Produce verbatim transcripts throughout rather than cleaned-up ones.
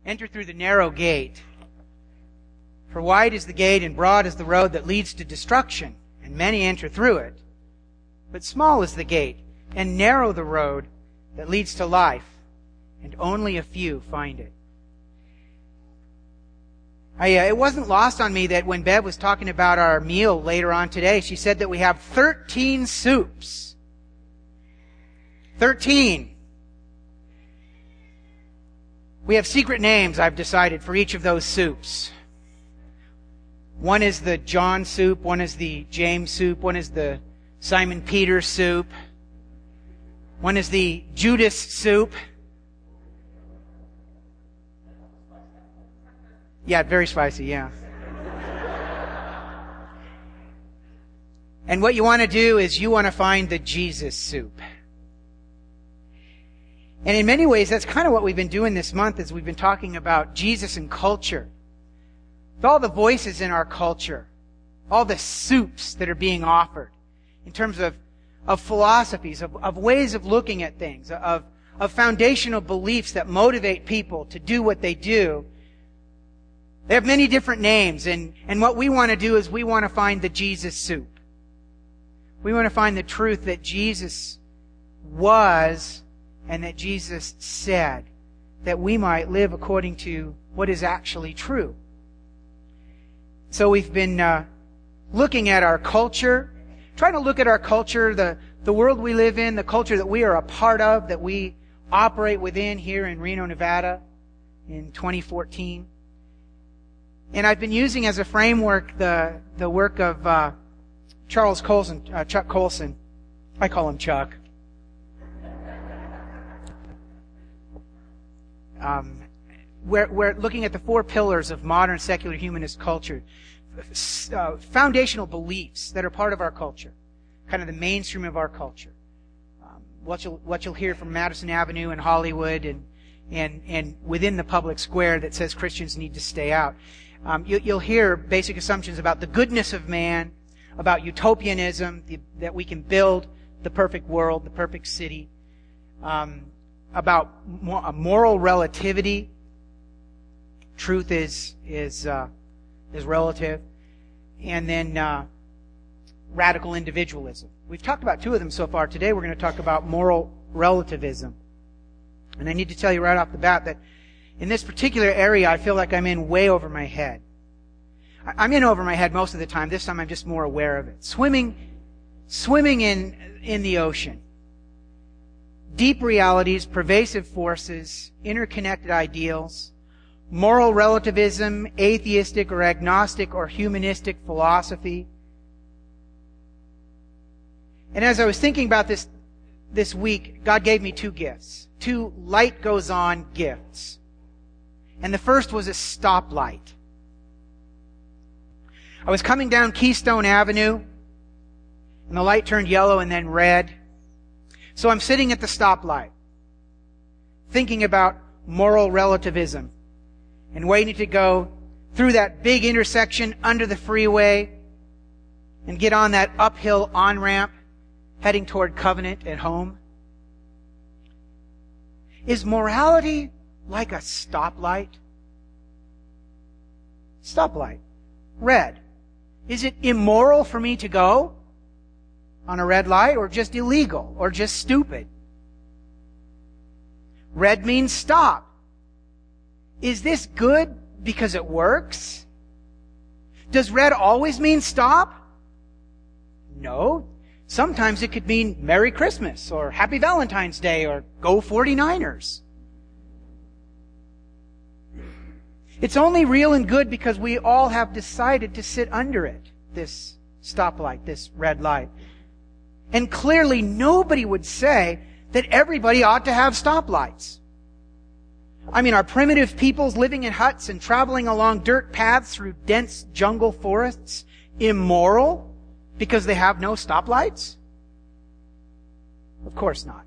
Enter through the narrow gate. For wide is the gate and broad is the road that leads to destruction, and many enter through it. But small is the gate, and narrow the road that leads to life, and only a few find it. I, uh, it wasn't lost on me that when Bev was talking about our meal later on today, she said that we have thirteen soups. Thirteen. We have secret names, I've decided, for each of those soups. One is the John soup, one is the James soup, one is the Simon Peter soup, one is the Judas soup. Yeah, very spicy, yeah. And what you want to do is you want to find the Jesus soup. And in many ways, that's kind of what we've been doing this month as we've been talking about Jesus and culture. With all the voices in our culture, all the soups that are being offered in terms of, of philosophies, of, of ways of looking at things, of, of foundational beliefs that motivate people to do what they do. They have many different names, and, and what we want to do is we want to find the Jesus soup. We want to find the truth that Jesus was and that Jesus said, that we might live according to what is actually true. So we've been uh, looking at our culture, trying to look at our culture, the, the world we live in, the culture that we are a part of, that we operate within here in Reno, Nevada in twenty fourteen. And I've been using as a framework the, the work of uh, Charles Colson, uh, Chuck Colson. I call him Chuck. Um, we're, we're looking at the four pillars of modern secular humanist culture, uh, foundational beliefs that are part of our culture, kind of the mainstream of our culture. Um, what you'll what you'll hear from Madison Avenue and Hollywood and and and within the public square that says Christians need to stay out. Um, you, you'll hear basic assumptions about the goodness of man, about utopianism, the, that we can build the perfect world, the perfect city. Um, about moral relativity. Truth is is uh, is relative, and then uh, radical individualism. We've talked about two of them so far. Today we're going to talk about moral relativism, and I need to tell you right off the bat that in this particular area I feel like I'm in way over my head. I'm in over my head most of the time. This time I'm just more aware of it. Swimming, swimming in in the ocean. Deep realities, pervasive forces, interconnected ideals, moral relativism, atheistic or agnostic or humanistic philosophy. And as I was thinking about this this week, God gave me two gifts, two light goes on gifts. And the first was a stoplight. I was coming down Keystone Avenue, and the light turned yellow and then red. So I'm sitting at the stoplight, thinking about moral relativism and waiting to go through that big intersection under the freeway and get on that uphill on-ramp heading toward Covenant at home. Is morality like a stoplight? Stoplight. Red. Is it immoral for me to go on a red light, or just illegal, or just stupid? Red means stop. Is this good because it works? Does red always mean stop? No. Sometimes it could mean Merry Christmas, or Happy Valentine's Day, or Go forty-niners. It's only real and good because we all have decided to sit under it, this stoplight, this red light. And clearly nobody would say that everybody ought to have stoplights. I mean, are primitive peoples living in huts and traveling along dirt paths through dense jungle forests immoral because they have no stoplights? Of course not.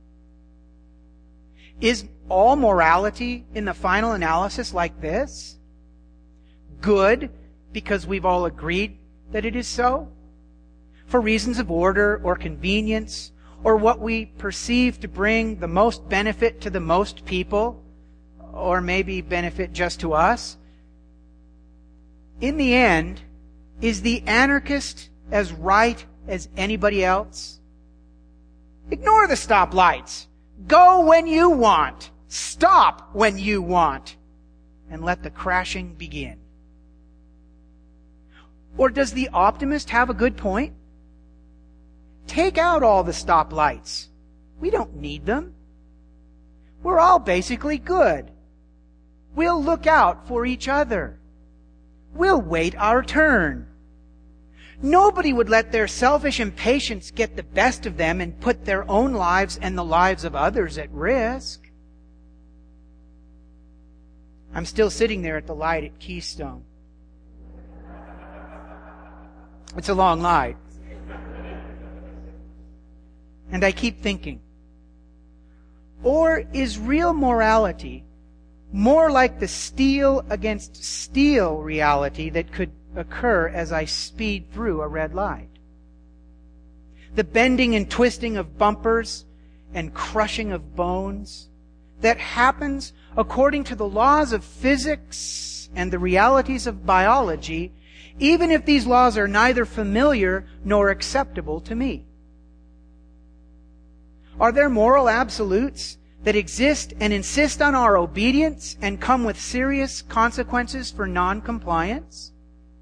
Is all morality in the final analysis like this? Good because we've all agreed that it is so? For reasons of order or convenience, or what we perceive to bring the most benefit to the most people, or maybe benefit just to us. In the end, is the anarchist as right as anybody else? Ignore the stoplights. Go when you want. Stop when you want. And let the crashing begin. Or does the optimist have a good point? Take out all the stoplights. We don't need them. We're all basically good. We'll look out for each other. We'll wait our turn. Nobody would let their selfish impatience get the best of them and put their own lives and the lives of others at risk. I'm still sitting there at the light at Keystone. It's a long light. And I keep thinking, or is real morality more like the steel against steel reality that could occur as I speed through a red light? The bending and twisting of bumpers and crushing of bones that happens according to the laws of physics and the realities of biology, even if these laws are neither familiar nor acceptable to me. Are there moral absolutes that exist and insist on our obedience and come with serious consequences for non-compliance?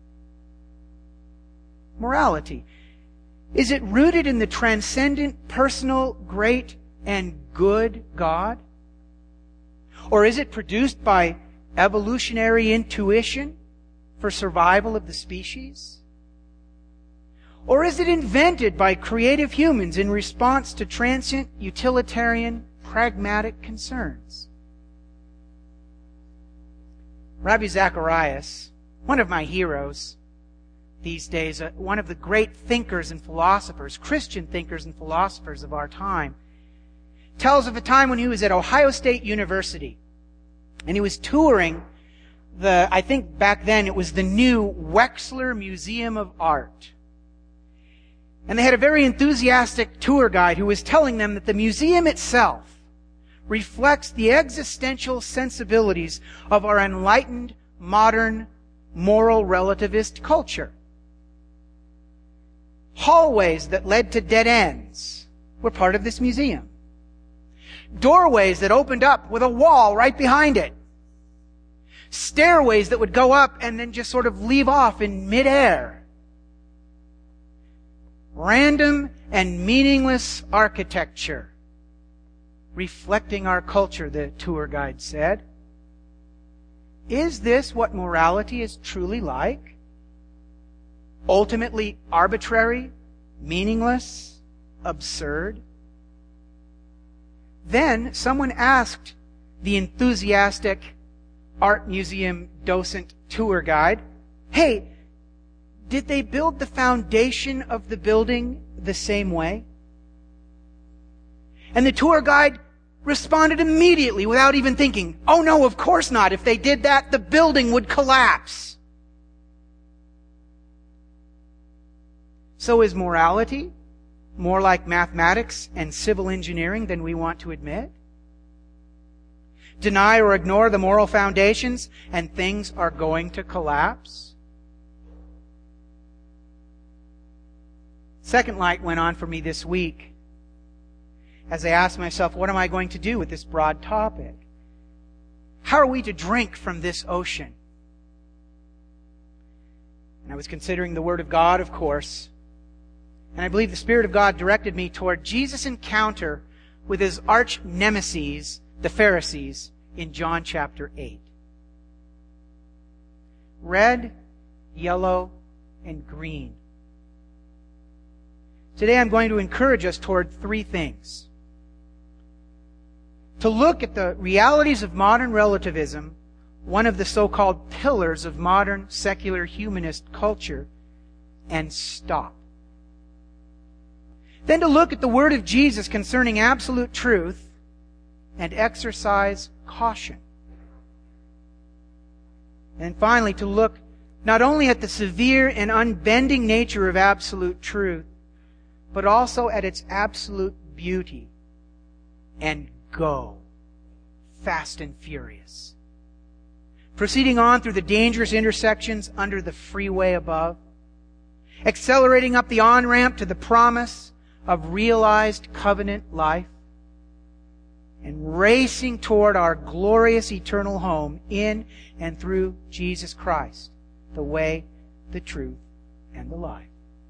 Morality. Is it rooted in the transcendent, personal, great, and good God? Or is it produced by evolutionary intuition for survival of the species? Or is it invented by creative humans in response to transient, utilitarian, pragmatic concerns? Ravi Zacharias, one of my heroes these days, uh, one of the great thinkers and philosophers, Christian thinkers and philosophers of our time, tells of a time when he was at Ohio State University and he was touring the, I think back then it was the new Wexler Museum of Art. And they had a very enthusiastic tour guide who was telling them that the museum itself reflects the existential sensibilities of our enlightened, modern, moral relativist culture. Hallways that led to dead ends were part of this museum. Doorways that opened up with a wall right behind it. Stairways that would go up and then just sort of leave off in midair. Random and meaningless architecture reflecting our culture, the tour guide said. Is this what morality is truly like? Ultimately arbitrary, meaningless, absurd? Then someone asked the enthusiastic art museum docent tour guide, hey, did they build the foundation of the building the same way? And the tour guide responded immediately without even thinking, oh no, of course not. If they did that, the building would collapse. So is morality more like mathematics and civil engineering than we want to admit? Deny or ignore the moral foundations and things are going to collapse? Second light went on for me this week as I asked myself, what am I going to do with this broad topic? How are we to drink from this ocean? And I was considering the Word of God, of course, and I believe the Spirit of God directed me toward Jesus' encounter with his arch nemesis, the Pharisees, in John chapter eight. Red, yellow, and green. Today I'm going to encourage us toward three things. To look at the realities of modern relativism, one of the so-called pillars of modern secular humanist culture, and stop. Then to look at the word of Jesus concerning absolute truth and exercise caution. And finally, to look not only at the severe and unbending nature of absolute truth, but also at its absolute beauty, and go fast and furious. Proceeding on through the dangerous intersections under the freeway above. Accelerating up the on-ramp to the promise of realized covenant life. And racing toward our glorious eternal home in and through Jesus Christ, the way, the truth, and the life.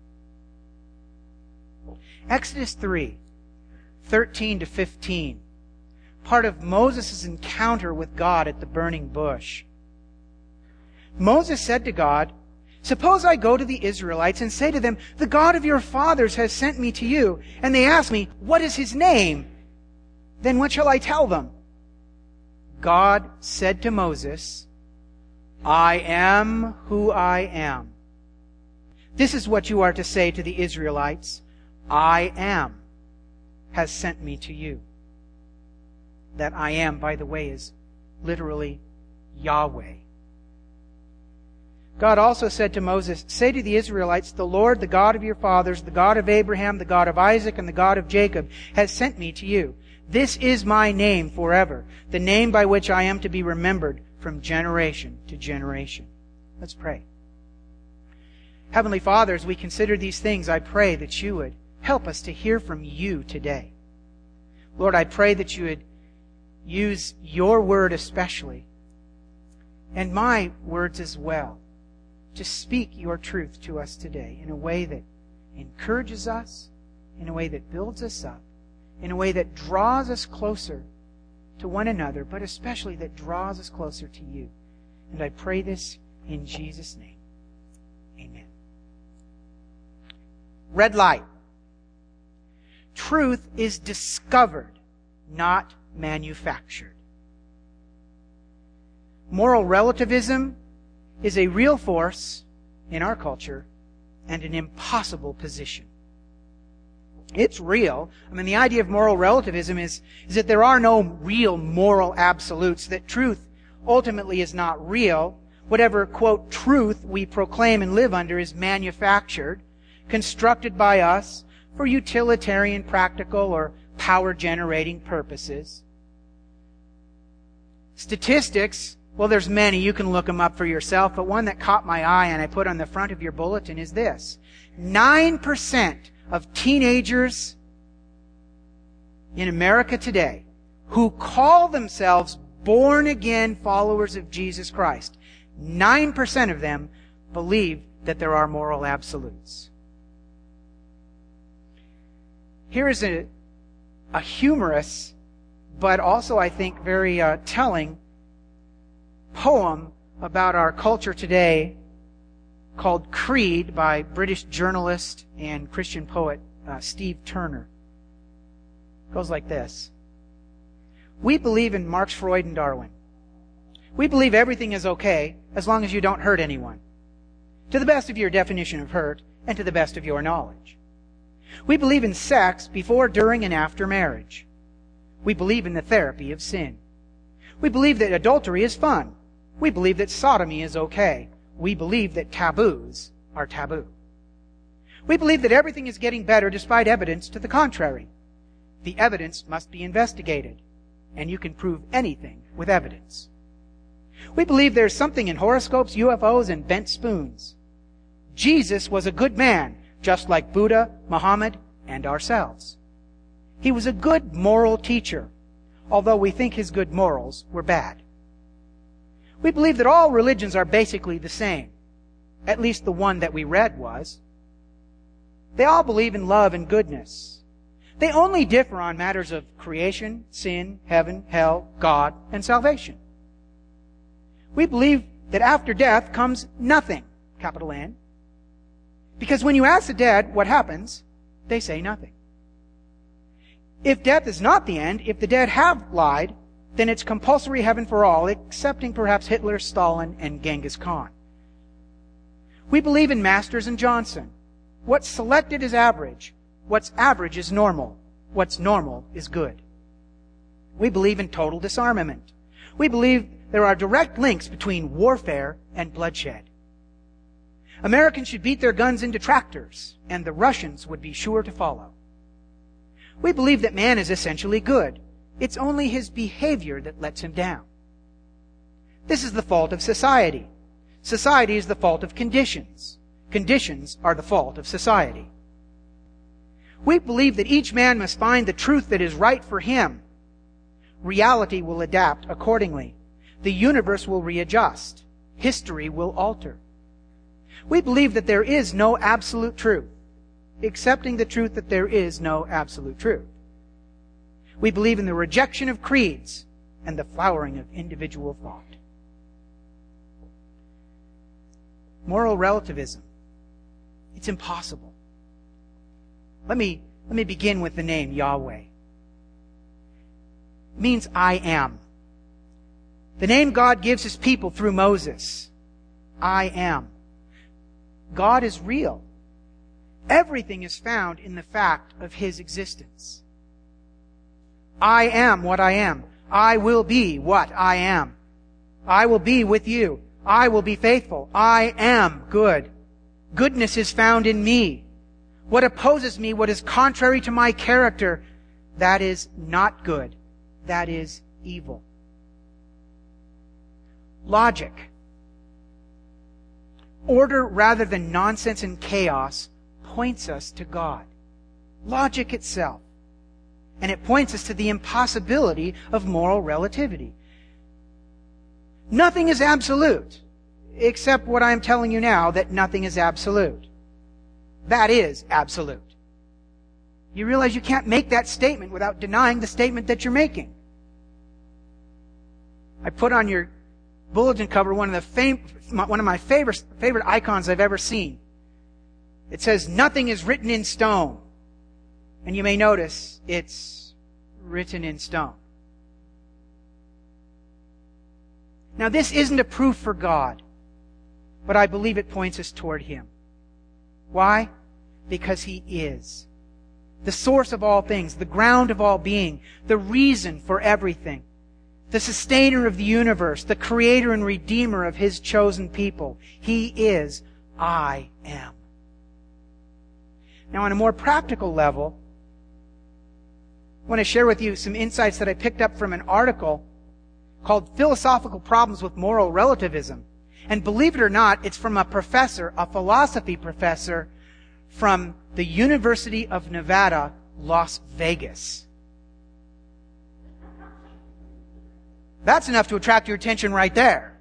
Exodus three, thirteen to fifteen. Part of Moses' encounter with God at the burning bush. Moses said to God, "Suppose I go to the Israelites and say to them, 'The God of your fathers has sent me to you,' and they ask me, 'What is his name?' Then what shall I tell them?" God said to Moses, "I am who I am." This is what you are to say to the Israelites, "I am has sent me to you." That I am, by the way, is literally Yahweh. God also said to Moses, "Say to the Israelites, 'The Lord, the God of your fathers, the God of Abraham, the God of Isaac, and the God of Jacob, has sent me to you. This is my name forever, the name by which I am to be remembered from generation to generation." Let's pray. Heavenly Father, as we consider these things, I pray that you would help us to hear from you today. Lord, I pray that you would use your word especially, and my words as well, to speak your truth to us today in a way that encourages us, in a way that builds us up, in a way that draws us closer to one another, but especially that draws us closer to you. And I pray this in Jesus' name. Amen. Red light. Truth is discovered, not manufactured. Moral relativism is a real force in our culture and an impossible position. It's real. I mean, the idea of moral relativism is, is that there are no real moral absolutes, that truth ultimately is not real. Whatever, quote, truth we proclaim and live under is manufactured, constructed by us for utilitarian, practical, or power-generating purposes. Statistics, well, there's many. You can look them up for yourself, but one that caught my eye and I put on the front of your bulletin is this. nine percent of teenagers in America today who call themselves born-again followers of Jesus Christ, nine percent of them believe that there are moral absolutes. Here is a, a humorous, but also I think very uh, telling poem about our culture today called Creed by British journalist and Christian poet uh, Steve Turner. It goes like this. We believe in Marx, Freud, and Darwin. We believe everything is okay as long as you don't hurt anyone, to the best of your definition of hurt and to the best of your knowledge. We believe in sex before, during, and after marriage. We believe in the therapy of sin. We believe that adultery is fun. We believe that sodomy is okay. We believe that taboos are taboo. We believe that everything is getting better despite evidence to the contrary. The evidence must be investigated, and you can prove anything with evidence. We believe there's something in horoscopes, U F Os, and bent spoons. Jesus was a good man, just like Buddha, Muhammad, and ourselves. He was a good moral teacher, although we think his good morals were bad. We believe that all religions are basically the same. At least the one that we read was. They all believe in love and goodness. They only differ on matters of creation, sin, heaven, hell, God, and salvation. We believe that after death comes nothing, capital N. Because when you ask the dead what happens, they say nothing. If death is not the end, if the dead have lied, then it's compulsory heaven for all, excepting perhaps Hitler, Stalin, and Genghis Khan. We believe in Masters and Johnson. What's selected is average. What's average is normal. What's normal is good. We believe in total disarmament. We believe there are direct links between warfare and bloodshed. Americans should beat their guns into tractors, and the Russians would be sure to follow. We believe that man is essentially good, It's only his behavior that lets him down. This is the fault of society. Society is the fault of conditions. Conditions are the fault of society. We believe that each man must find the truth that is right for him. Reality will adapt accordingly. The universe will readjust. History will alter. We believe that there is no absolute truth, accepting the truth that there is no absolute truth. We believe in the rejection of creeds and the flowering of individual thought. Moral relativism. It's impossible. Let me, let me begin with the name Yahweh. It means I am. The name God gives his people through Moses. I am. God is real. Everything is found in the fact of his existence. I am what I am. I will be what I am. I will be with you. I will be faithful. I am good. Goodness is found in me. What opposes me, what is contrary to my character, that is not good. That is evil. Logic. Order rather than nonsense and chaos points us to God. Logic itself. And it points us to the impossibility of moral relativity. Nothing is absolute, except what I'm telling you now, that nothing is absolute. That is absolute. You realize you can't make that statement without denying the statement that you're making. I put on your bulletin cover one of the fam- one of my favorite favorite icons I've ever seen. It says, "Nothing is written in stone." And you may notice it's written in stone. Now, this isn't a proof for God, but I believe it points us toward him. Why? Because he is the source of all things, the ground of all being, the reason for everything, the sustainer of the universe, the creator and redeemer of his chosen people. He is I am. Now, on a more practical level, I want to share with you some insights that I picked up from an article called Philosophical Problems with Moral Relativism. And believe it or not, it's from a professor, a philosophy professor from the University of Nevada, Las Vegas. That's enough to attract your attention right there.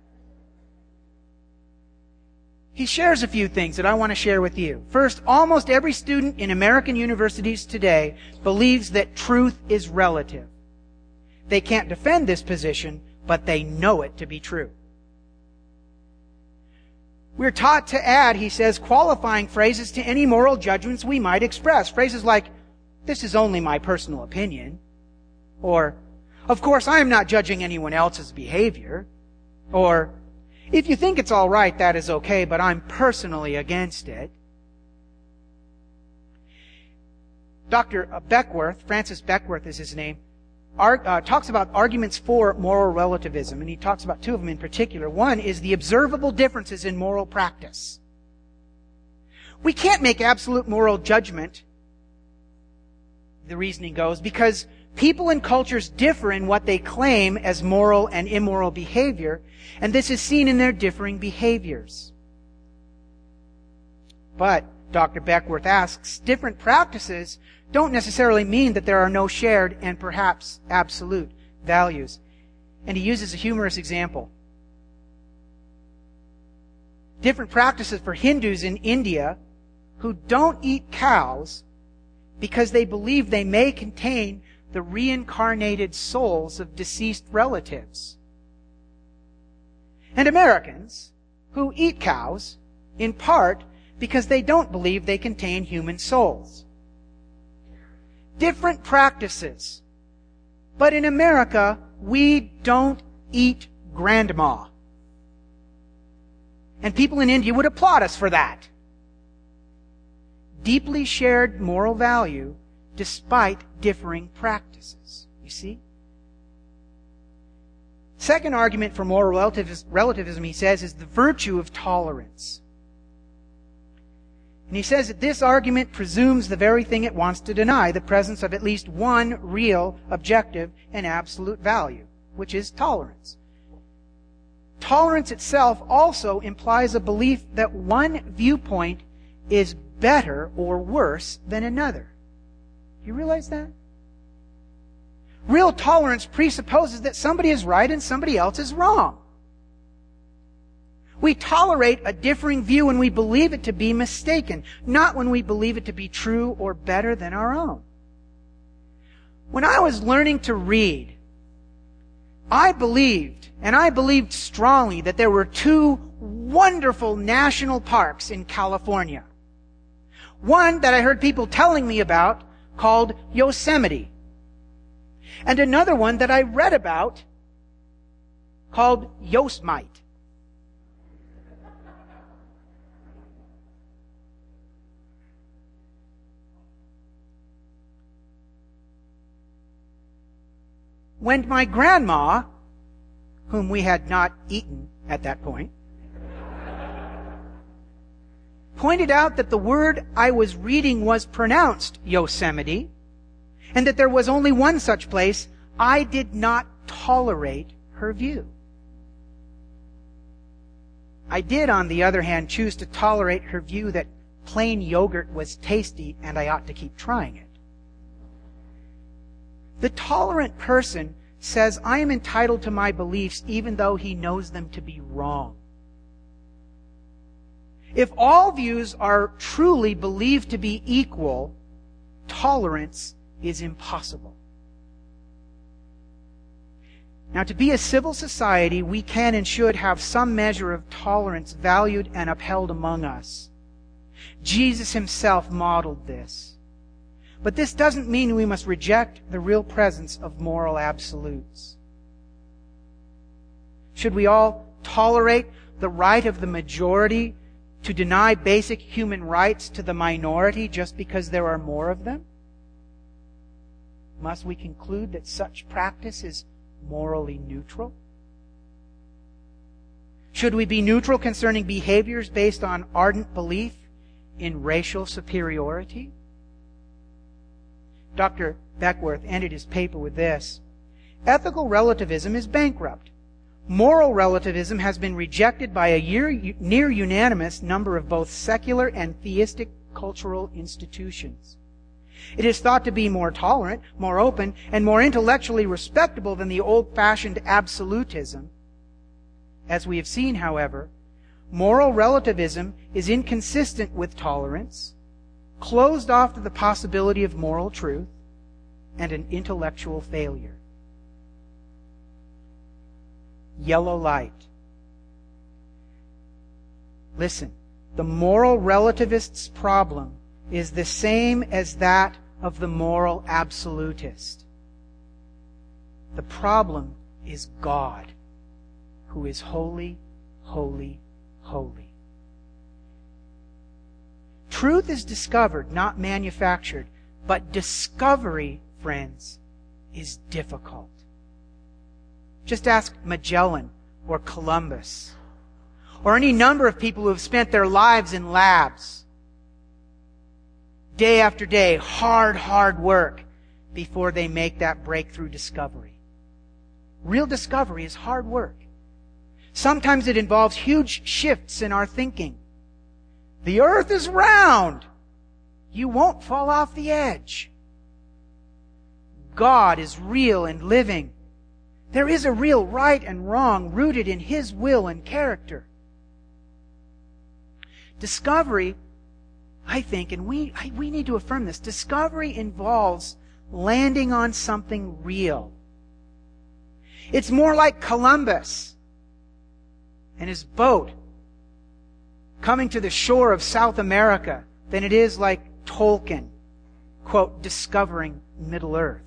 He shares a few things that I want to share with you. First, almost every student in American universities today believes that truth is relative. They can't defend this position, but they know it to be true. We're taught to add, he says, qualifying phrases to any moral judgments we might express. Phrases like, "This is only my personal opinion," or, "Of course, I am not judging anyone else's behavior," or, "If you think it's all right, that is okay, but I'm personally against it." Doctor Beckworth, Francis Beckworth is his name, Ar- uh, talks about arguments for moral relativism, and he talks about two of them in particular. One is the observable differences in moral practice. We can't make absolute moral judgment, the reasoning goes, because people and cultures differ in what they claim as moral and immoral behavior, and this is seen in their differing behaviors. But, Doctor Beckworth asks, different practices don't necessarily mean that there are no shared and perhaps absolute values. And he uses a humorous example. Different practices for Hindus in India who don't eat cows because they believe they may contain the reincarnated souls of deceased relatives. And Americans who eat cows in part because they don't believe they contain human souls. Different practices. But in America, we don't eat grandma. And people in India would applaud us for that. Deeply shared moral value despite differing practices. You see? Second argument for moral relativism, he says, is the virtue of tolerance. And he says that this argument presumes the very thing it wants to deny, the presence of at least one real, objective, and absolute value, which is tolerance. Tolerance itself also implies a belief that one viewpoint is better or worse than another. You realize that? Real tolerance presupposes that somebody is right and somebody else is wrong. We tolerate a differing view when we believe it to be mistaken, not when we believe it to be true or better than our own. When I was learning to read, I believed, and I believed strongly, that there were two wonderful national parks in California. One that I heard people telling me about called Yosemite. And another one that I read about called Yosemite. When my grandma, whom we had not eaten at that point, pointed out that the word I was reading was pronounced Yosemite, and that there was only one such place, I did not tolerate her view. I did, on the other hand, choose to tolerate her view that plain yogurt was tasty and I ought to keep trying it. The tolerant person says, I am entitled to my beliefs even though he knows them to be wrong. If all views are truly believed to be equal, tolerance is impossible. Now, to be a civil society, we can and should have some measure of tolerance valued and upheld among us. Jesus himself modeled this. But this doesn't mean we must reject the real presence of moral absolutes. Should we all tolerate the right of the majority to deny basic human rights to the minority just because there are more of them? Must we conclude that such practice is morally neutral? Should we be neutral concerning behaviors based on ardent belief in racial superiority? Doctor Beckworth ended his paper with this: ethical relativism is bankrupt. Moral relativism has been rejected by a year, near unanimous number of both secular and theistic cultural institutions. It is thought to be more tolerant, more open, and more intellectually respectable than the old-fashioned absolutism. As we have seen, however, moral relativism is inconsistent with tolerance, closed off to the possibility of moral truth, and an intellectual failure. Yellow light. Listen, the moral relativist's problem is the same as that of the moral absolutist. The problem is God, who is holy, holy, holy. Truth is discovered, not manufactured, but discovery, friends, is difficult. Just ask Magellan or Columbus or any number of people who have spent their lives in labs, day after day, hard, hard work before they make that breakthrough discovery. Real discovery is hard work. Sometimes it involves huge shifts in our thinking. The earth is round. You won't fall off the edge. God is real and living. There is a real right and wrong rooted in His will and character. Discovery, I think, and we, I, we need to affirm this, discovery involves landing on something real. It's more like Columbus and his boat coming to the shore of South America than it is like Tolkien, quote, discovering Middle-earth.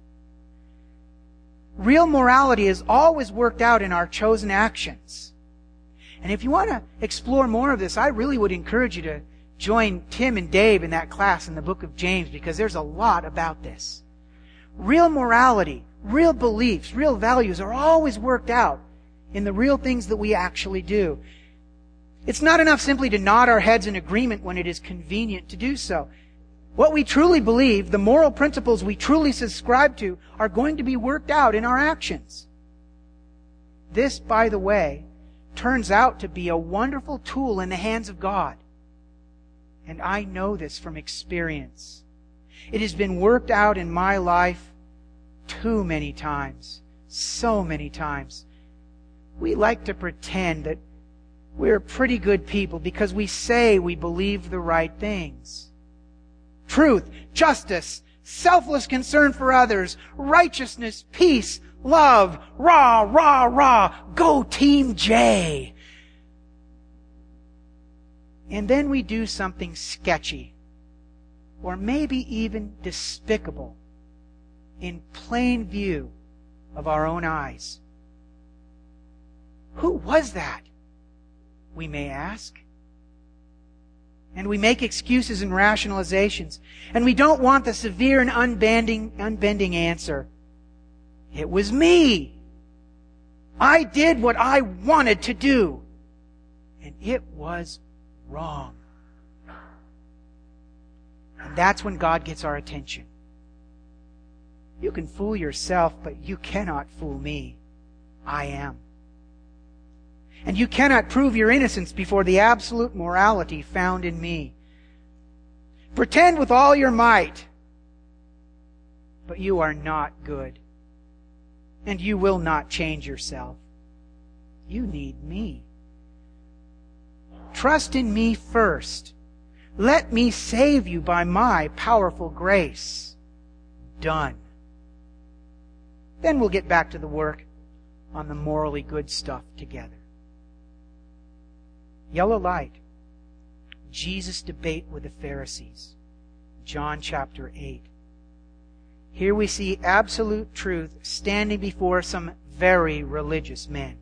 Real morality is always worked out in our chosen actions. And if you want to explore more of this, I really would encourage you to join Tim and Dave in that class in the book of James, because there's a lot about this. Real morality, real beliefs, real values are always worked out in the real things that we actually do. It's not enough simply to nod our heads in agreement when it is convenient to do so. What we truly believe, the moral principles we truly subscribe to, are going to be worked out in our actions. This, by the way, turns out to be a wonderful tool in the hands of God. And I know this from experience. It has been worked out in my life too many times. So many times. We like to pretend that we're pretty good people because we say we believe the right things. Truth, justice, selfless concern for others, righteousness, peace, love, rah, rah, rah, go Team J. And then we do something sketchy, or maybe even despicable, in plain view of our own eyes. Who was that? We may ask. And we make excuses and rationalizations. And we don't want the severe and unbending, unbending answer. It was me. I did what I wanted to do. And it was wrong. And that's when God gets our attention. You can fool yourself, but you cannot fool me. I am. And you cannot prove your innocence before the absolute morality found in me. Pretend with all your might, but you are not good. And you will not change yourself. You need me. Trust in me first. Let me save you by my powerful grace. Done. Then we'll get back to the work on the morally good stuff together. Yellow light. Jesus' debate with the Pharisees. John chapter eight. Here we see absolute truth standing before some very religious men.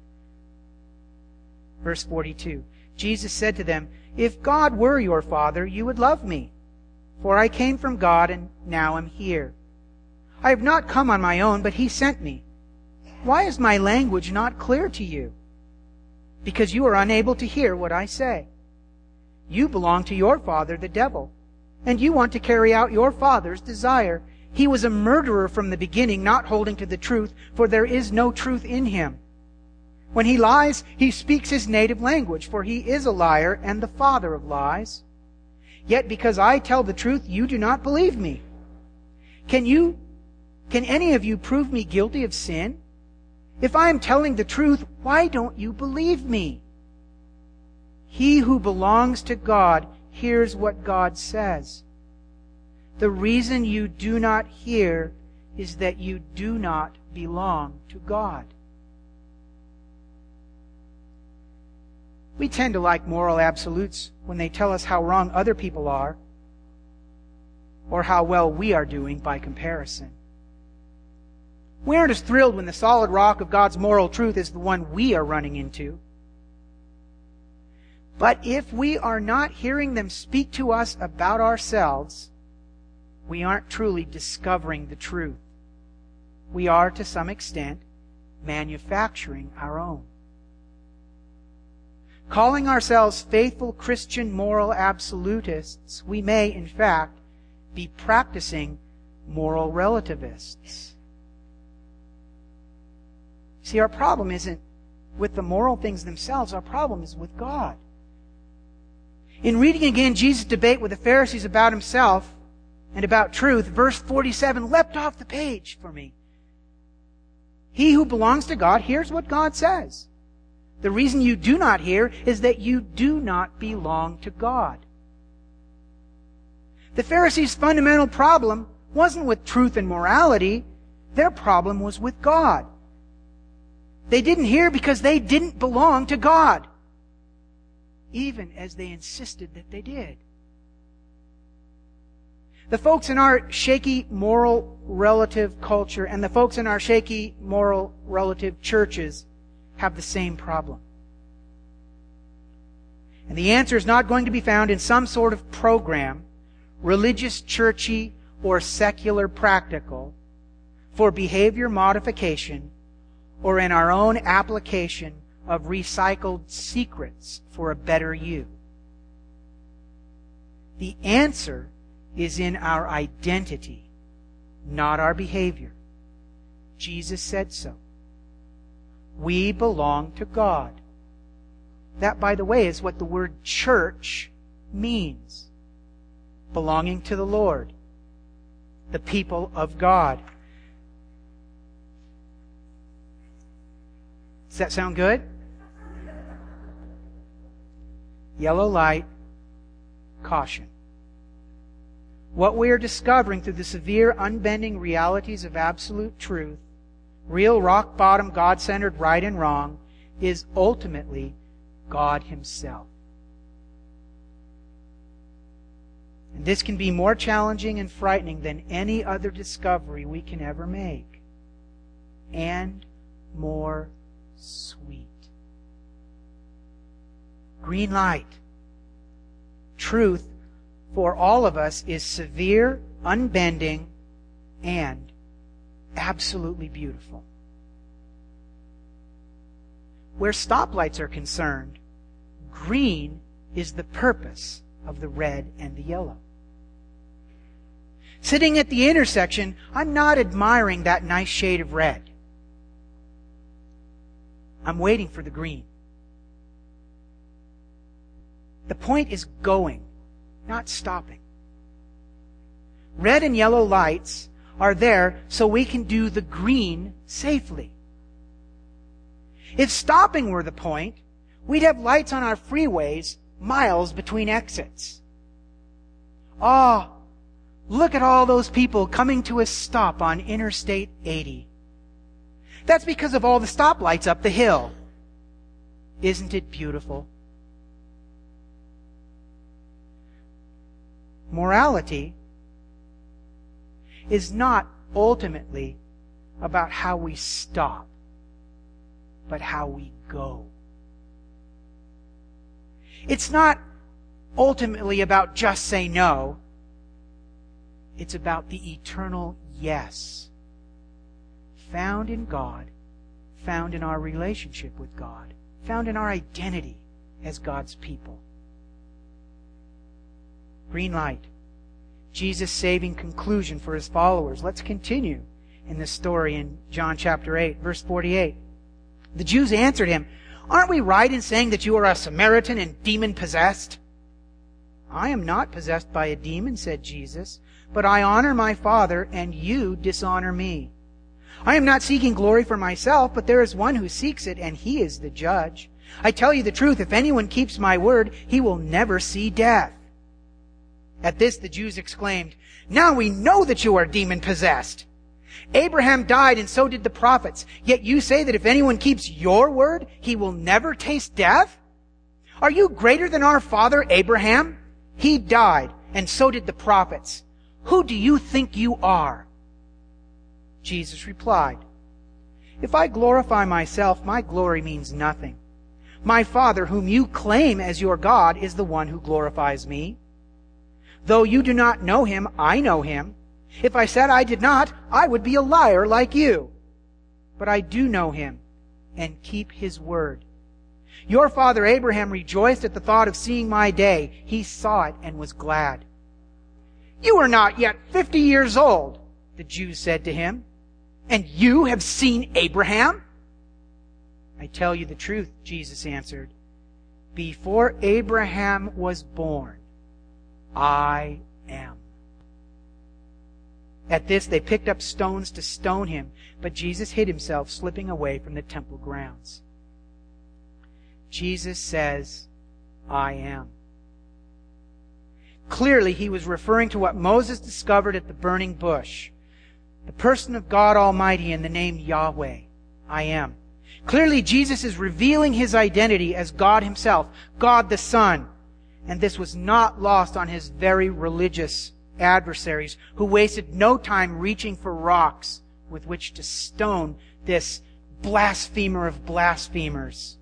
Verse forty-two. Jesus said to them, "If God were your Father, you would love me, for I came from God and now am here. I have not come on my own, but He sent me. Why is my language not clear to you? Because you are unable to hear what I say. You belong to your father, the devil, and you want to carry out your father's desire. He was a murderer from the beginning, not holding to the truth, for there is no truth in him. When he lies, he speaks his native language, for he is a liar and the father of lies. Yet because I tell the truth, you do not believe me. Can you, can any of you prove me guilty of sin? If I am telling the truth, why don't you believe me? He who belongs to God hears what God says. The reason you do not hear is that you do not belong to God." We tend to like moral absolutes when they tell us how wrong other people are or how well we are doing by comparison. We aren't as thrilled when the solid rock of God's moral truth is the one we are running into. But if we are not hearing them speak to us about ourselves, we aren't truly discovering the truth. We are, to some extent, manufacturing our own. Calling ourselves faithful Christian moral absolutists, we may, in fact, be practicing moral relativists. See, our problem isn't with the moral things themselves. Our problem is with God. In reading again Jesus' debate with the Pharisees about himself and about truth, verse forty-seven leapt off the page for me. He who belongs to God hears what God says. The reason you do not hear is that you do not belong to God. The Pharisees' fundamental problem wasn't with truth and morality. Their problem was with God. They didn't hear because they didn't belong to God, even as they insisted that they did. The folks in our shaky moral relative culture and the folks in our shaky moral relative churches have the same problem. And the answer is not going to be found in some sort of program, religious, churchy, or secular practical, for behavior modification, or in our own application of recycled secrets for a better you? The answer is in our identity, not our behavior. Jesus said so. We belong to God. That, by the way, is what the word church means. Belonging to the Lord. The people of God. Does that sound good? Yellow light, caution. What we are discovering through the severe, unbending realities of absolute truth, real rock-bottom, God-centered right and wrong, is ultimately God Himself. And this can be more challenging and frightening than any other discovery we can ever make. And more sweet. Green light. Truth for all of us is severe, unbending, and absolutely beautiful. Where stoplights are concerned, green is the purpose of the red and the yellow. Sitting at the intersection, I'm not admiring that nice shade of red. I'm waiting for the green. The point is going, not stopping. Red and yellow lights are there so we can do the green safely. If stopping were the point, we'd have lights on our freeways miles between exits. Ah, oh, look at all those people coming to a stop on Interstate eighty. That's because of all the stoplights up the hill. Isn't it beautiful? Morality is not ultimately about how we stop, but how we go. It's not ultimately about just say no. It's about the eternal yes, found in God, found in our relationship with God, found in our identity as God's people. Green light. Jesus' saving conclusion for His followers. Let's continue in this story in John chapter eight, verse forty-eight. The Jews answered Him, "Aren't we right in saying that you are a Samaritan and demon-possessed?" "I am not possessed by a demon," said Jesus, "but I honor my Father, and you dishonor me. I am not seeking glory for myself, but there is one who seeks it, and He is the judge. I tell you the truth, if anyone keeps my word, he will never see death." At this the Jews exclaimed, "Now we know that you are demon-possessed. Abraham died, and so did the prophets. Yet you say that if anyone keeps your word, he will never taste death? Are you greater than our father Abraham? He died, and so did the prophets. Who do you think you are?" Jesus replied, "If I glorify myself, my glory means nothing. My Father, whom you claim as your God, is the one who glorifies me. Though you do not know Him, I know Him. If I said I did not, I would be a liar like you. But I do know Him and keep His word. Your father Abraham rejoiced at the thought of seeing my day. He saw it and was glad." "You are not yet fifty years old," the Jews said to Him, "and you have seen Abraham?" "I tell you the truth," Jesus answered. "Before Abraham was born, I am." At this they picked up stones to stone Him, but Jesus hid Himself, slipping away from the temple grounds. Jesus says, "I am." Clearly He was referring to what Moses discovered at the burning bush. The person of God Almighty in the name Yahweh, I am. Clearly Jesus is revealing His identity as God Himself, God the Son. And this was not lost on His very religious adversaries, who wasted no time reaching for rocks with which to stone this blasphemer of blasphemers.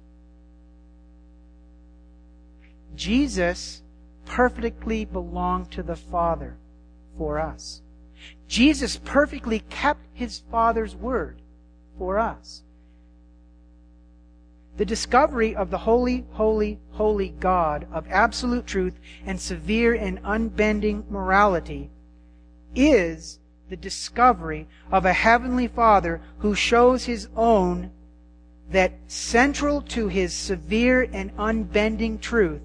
Jesus perfectly belonged to the Father for us. Jesus perfectly kept His Father's word for us. The discovery of the holy, holy, holy God of absolute truth and severe and unbending morality is the discovery of a heavenly Father who shows his own that central to his severe and unbending truth,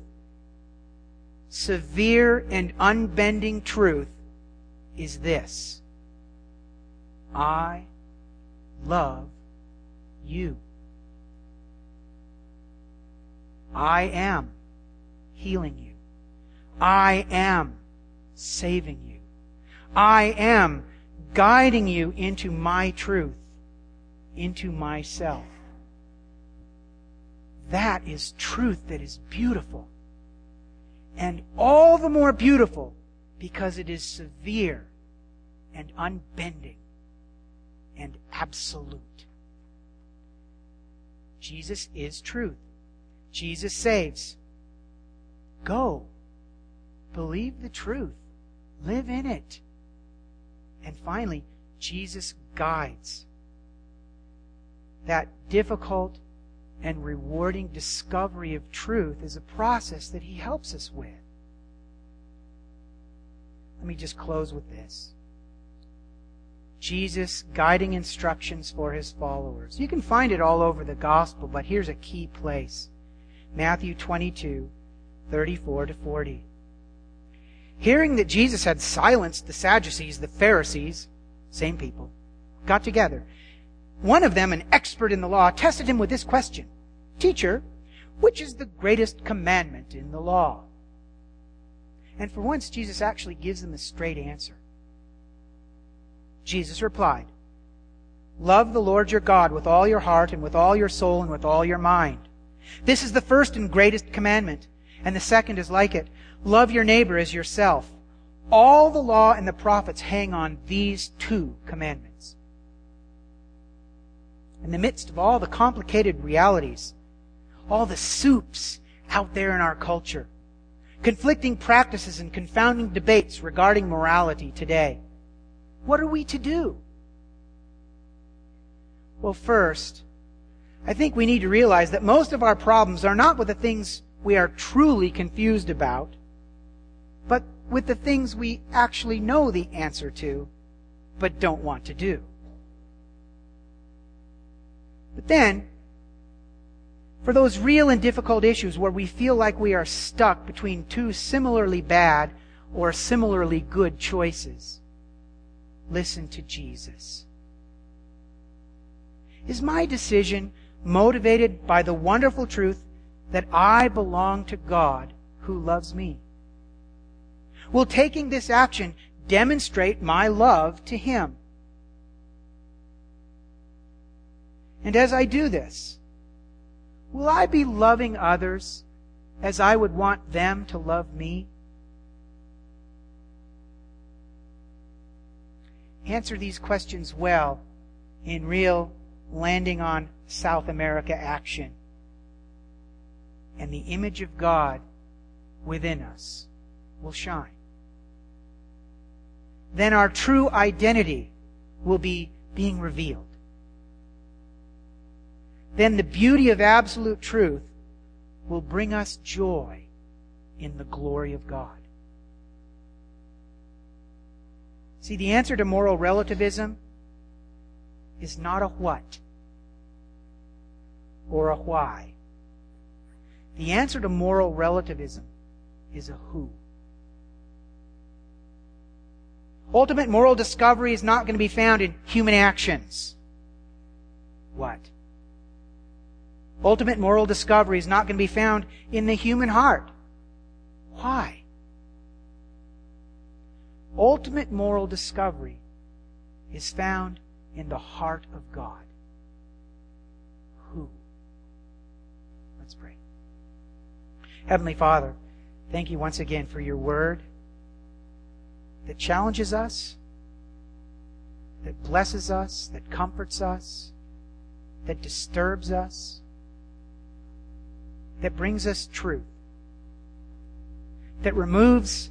severe and unbending truth is this: I love you. I am healing you. I am saving you. I am guiding you into my truth, into myself. That is truth that is beautiful. And all the more beautiful because it is severe and unbending and absolute. Jesus is truth. Jesus saves. Go. Believe the truth. Live in it. And finally, Jesus guides. That difficult and rewarding discovery of truth is a process that he helps us with. Let me just close with this. Jesus guiding instructions for his followers. You can find it all over the gospel, but here's a key place. Matthew twenty-two, thirty-four to forty. Hearing that Jesus had silenced the Sadducees, the Pharisees, same people, got together. One of them, an expert in the law, tested him with this question: Teacher, which is the greatest commandment in the law? And for once, Jesus actually gives them a straight answer. Jesus replied, Love the Lord your God with all your heart and with all your soul and with all your mind. This is the first and greatest commandment, and the second is like it. Love your neighbor as yourself. All the law and the prophets hang on these two commandments. In the midst of all the complicated realities, all the soups out there in our culture, conflicting practices and confounding debates regarding morality today, what are we to do? Well, first, I think we need to realize that most of our problems are not with the things we are truly confused about, but with the things we actually know the answer to, but don't want to do. But then, for those real and difficult issues where we feel like we are stuck between two similarly bad or similarly good choices, listen to Jesus. Is my decision motivated by the wonderful truth that I belong to God who loves me? Will taking this action demonstrate my love to Him? And as I do this, will I be loving others as I would want them to love me? Answer these questions well in real landing on South America action, and the image of God within us will shine. Then our true identity will be being revealed. Then the beauty of absolute truth will bring us joy in the glory of God. See, the answer to moral relativism is not a what or a why. The answer to moral relativism is a who. Ultimate moral discovery is not going to be found in human actions. What? Ultimate moral discovery is not going to be found in the human heart. Why? Ultimate moral discovery is found in the heart of God. Who? Let's pray. Heavenly Father, thank you once again for your word that challenges us, that blesses us, that comforts us, that disturbs us, that brings us truth, that removes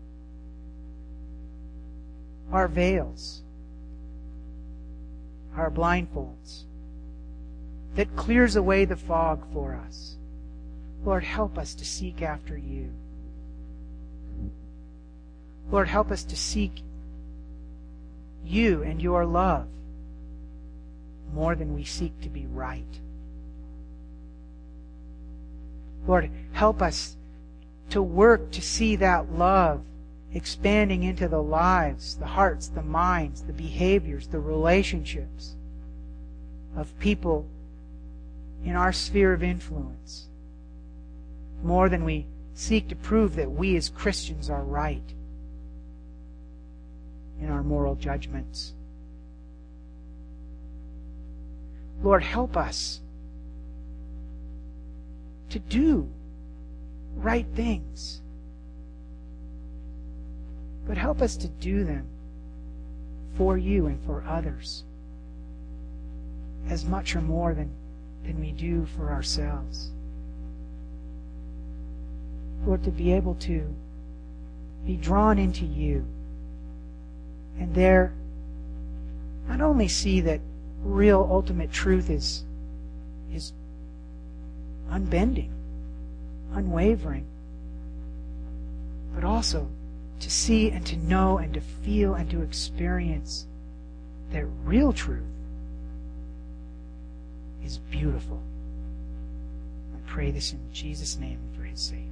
our veils, our blindfolds, that clears away the fog for us. Lord, help us to seek after you. Lord, help us to seek you and your love more than we seek to be right. Lord, help us to work to see that love expanding into the lives, the hearts, the minds, the behaviors, the relationships of people in our sphere of influence, more than we seek to prove that we as Christians are right in our moral judgments. Lord, help us to do right things, but help us to do them for you and for others as much or more than, than we do for ourselves. Lord, to be able to be drawn into you and there not only see that real ultimate truth is, is unbending, unwavering, but also to see and to know and to feel and to experience that real truth is beautiful. I pray this in Jesus' name and for his sake.